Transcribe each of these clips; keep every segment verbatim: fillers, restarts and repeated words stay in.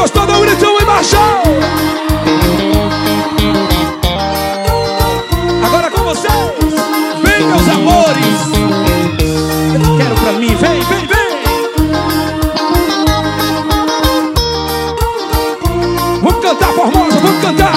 gostou, dá um gritão embaixo. Agora com vocês. Vem, meus amores. Quero pra mim, vem, vem, vem. Vamos cantar, Formosa, vamos cantar.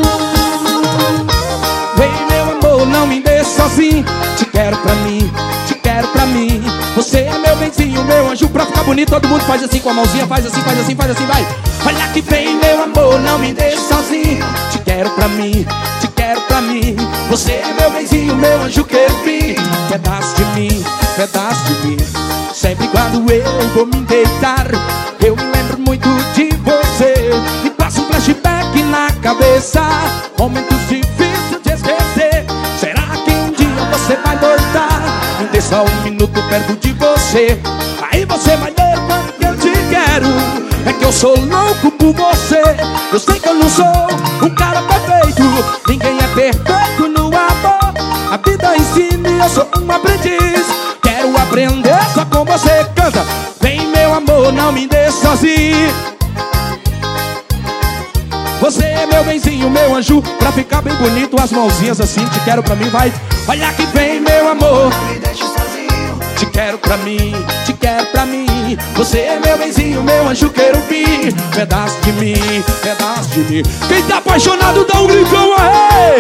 Vem, meu amor, não me deixe sozinho. Te quero pra mim, te quero pra mim. Você é meu benzinho, meu anjo. Pra ficar bonito, todo mundo faz assim com a mãozinha. Faz assim, faz assim, faz assim, vai. Olha que vem, meu amor, não me deixe sozinho. Te quero pra mim, te quero pra mim. Você é meu benzinho, meu anjo querubim. Pedaço de mim, pedaço de mim. Sempre quando eu vou me deitar, eu me lembro muito de você. Me passa um flashback na cabeça, momentos difíceis de esquecer. Será que um dia você vai voltar? Me dê só um minuto perto de você. Aí você vai ver quanto que eu te quero. É que eu sou louco por você. Eu sei que eu não sou um cara perfeito. Ninguém é perfeito no amor. A vida ensina e eu sou um aprendiz. Quero aprender só com você. Canta. Vem, meu amor, não me deixe sozinho. Você é meu benzinho, meu anjo. Pra ficar bem bonito, as mãozinhas assim. Te quero pra mim, vai. Olha que vem, meu amor, não me deixe sozinho. Te quero pra mim, te quero pra mim. Você é meu benzinho, meu anjo querubim. Pedaço de mim, pedaço de mim. Quem tá apaixonado dá um gritão aí.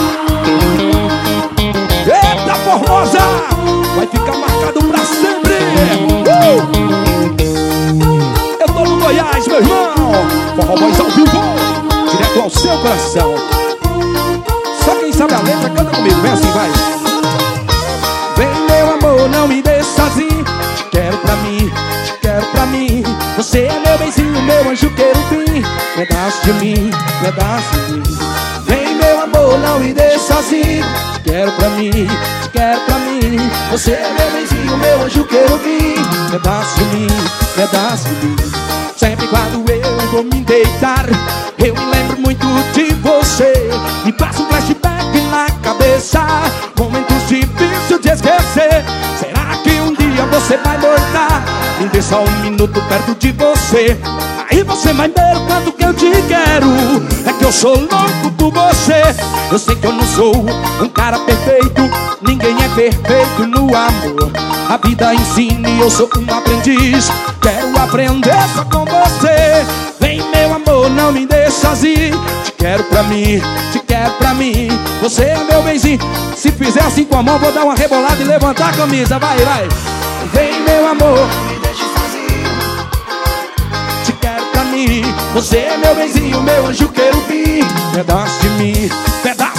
Eita, Formosa, vai ficar marcado pra sempre. uh! Eu tô no Goiás, meu irmão. Forró Boys ao vivo, direto ao seu coração. Só quem sabe a letra canta comigo, vem assim, vai. Vem, meu amor, não me deixe sozinho. Te quero pra mim, te quero pra mim. Você é meu benzinho, meu anjo querubim. Pedaço de mim, pedaço de mim. Vem, meu amor, não me deixe sozinho. Te quero pra mim, te quero pra mim. Você é meu benzinho, meu anjo querubim. Pedaço de mim, pedaço de mim. Sempre quando eu vou me deitar, eu me lembro muito de você. Me passa um flashback na cabeça, momentos difíceis de esquecer. Será que um dia você vai voltar? Me dê só um minuto perto de você. Aí você vai ver o quanto que eu te quero. É que eu sou louco por você. Eu sei que eu não sou um cara perfeito. Ninguém é perfeito no amor. A vida ensina e eu sou um aprendiz. Quero aprender só com você. Vem, meu amor, não me deixe sozinho. Te quero pra mim, te quero pra mim. Você é meu benzinho. Se fizer assim com a mão, vou dar uma rebolada e levantar a camisa. Vai, vai. Vem, meu amor, não me deixe sozinho. Te quero pra mim. Você é meu benzinho, meu anjo querubim. Pedaço de mim, pedaço